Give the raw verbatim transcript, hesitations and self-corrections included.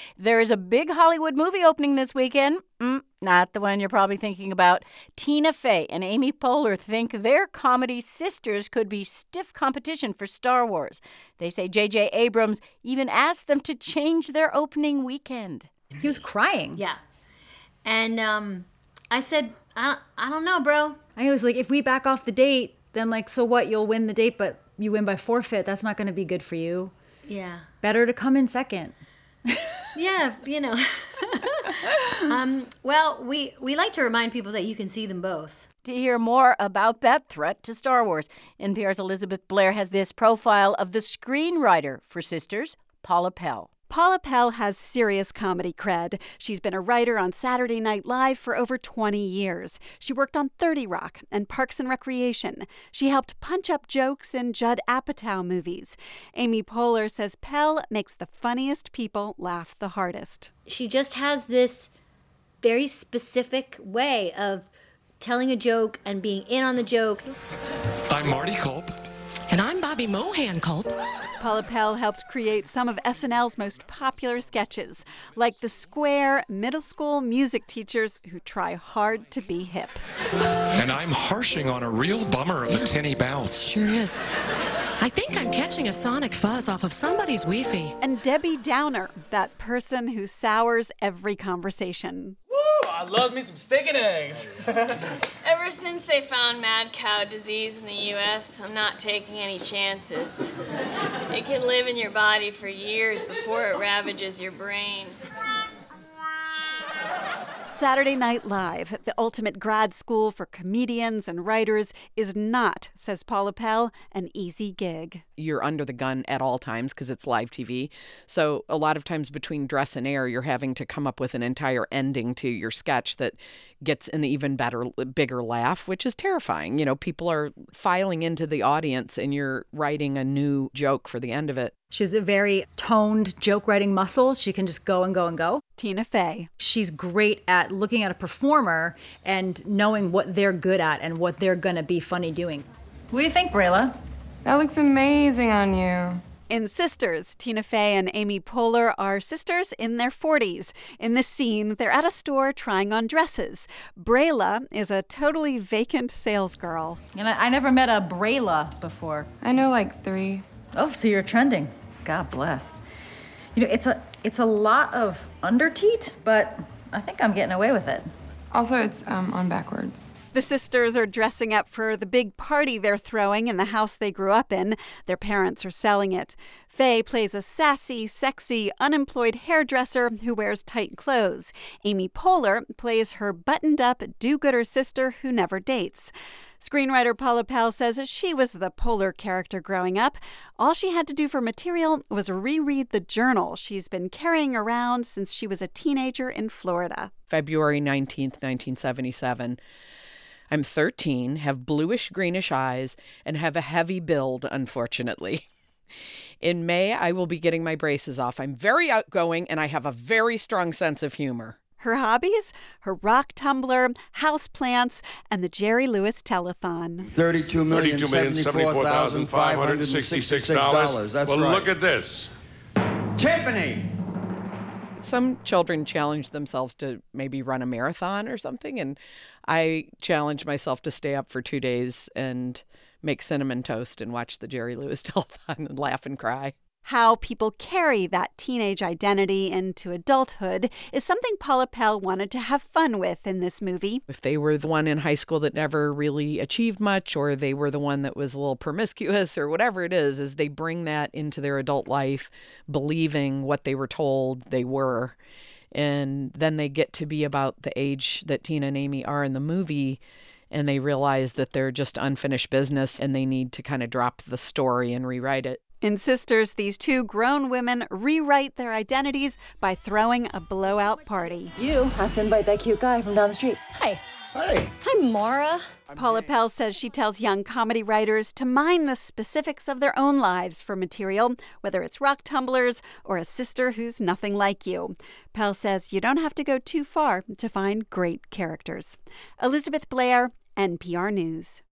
There is a big Hollywood movie opening this weekend. Mm, not the one you're probably thinking about. Tina Fey and Amy Poehler think their comedy Sisters could be stiff competition for Star Wars. They say J J. Abrams even asked them to change their opening weekend. He was crying. Yeah. And um, I said, I, I don't know, bro. I was like, if we back off the date, then like, so what? You'll win the date, but you win by forfeit. That's not going to be good for you. Yeah. Better to come in second. Yeah, you know. um, well, we, we like to remind people that you can see them both. To hear more about that threat to Star Wars, N P R's Elizabeth Blair has this profile of the screenwriter for Sisters, Paula Pell. Paula Pell has serious comedy cred. She's been a writer on Saturday Night Live for over twenty years. She worked on thirty Rock and Parks and Recreation. She helped punch up jokes in Judd Apatow movies. Amy Poehler says Pell makes the funniest people laugh the hardest. She just has this very specific way of telling a joke and being in on the joke. I'm Marty Culp. And I'm Bobby Mohan Culp. Paula Pell helped create some of S N L's most popular sketches, like the square middle school music teachers who try hard to be hip. And I'm harshing on a real bummer of a tinny bounce. Sure is. I think I'm catching a sonic fuzz off of somebody's Wi-Fi. And Debbie Downer, that person who sours every conversation. Woo! I love me some steak and eggs. Ever since they found mad cow disease in the U S, I'm not taking any chances. It can live in your body for years before it ravages your brain. Saturday Night Live, the ultimate grad school for comedians and writers, is not, says Paula Pell, an easy gig. You're under the gun at all times because it's live T V. So a lot of times between dress and air, you're having to come up with an entire ending to your sketch that gets an even better, bigger laugh, which is terrifying. You know, people are filing into the audience and you're writing a new joke for the end of it. She's a very toned joke writing muscle. She can just go and go and go. Tina Fey. She's great at looking at a performer and knowing what they're good at and what they're going to be funny doing. What do you think, Brayla? That looks amazing on you. In Sisters, Tina Fey and Amy Poehler are sisters in their forties. In this scene, they're at a store trying on dresses. Brayla is a totally vacant salesgirl. And I, I never met a Brayla before. I know like three. Oh, so you're trending. God bless. You know, it's a it's a lot of underteat, but I think I'm getting away with it. Also, it's um, on backwards. The sisters are dressing up for the big party they're throwing in the house they grew up in. Their parents are selling it. Fey plays a sassy, sexy, unemployed hairdresser who wears tight clothes. Amy Poehler plays her buttoned-up, do-gooder sister who never dates. Screenwriter Paula Pell says she was the Poehler character growing up. All she had to do for material was reread the journal she's been carrying around since she was a teenager in Florida. February nineteenth, nineteen seventy-seven. I'm thirteen, have bluish-greenish eyes, and have a heavy build, unfortunately. In May, I will be getting my braces off. I'm very outgoing, and I have a very strong sense of humor. Her hobbies? Her rock tumbler, houseplants, and the Jerry Lewis Telethon. thirty-two million seventy-four thousand five hundred sixty-six dollars. That's well, right. Well, look at this. Tiffany! Some children challenge themselves to maybe run a marathon or something, and I challenge myself to stay up for two days and make cinnamon toast and watch the Jerry Lewis Telethon and laugh and cry. How people carry that teenage identity into adulthood is something Paula Pell wanted to have fun with in this movie. If they were the one in high school that never really achieved much, or they were the one that was a little promiscuous, or whatever it is, is they bring that into their adult life, believing what they were told they were. And then they get to be about the age that Tina and Amy are in the movie, and they realize that they're just unfinished business and they need to kind of drop the story and rewrite it. In Sisters, these two grown women rewrite their identities by throwing a blowout party. You have to invite that cute guy from down the street. Hi. Hey. I'm Maura. Paula Pell says she tells young comedy writers to mind the specifics of their own lives for material, whether it's rock tumblers or a sister who's nothing like you. Pell says you don't have to go too far to find great characters. Elizabeth Blair, N P R News.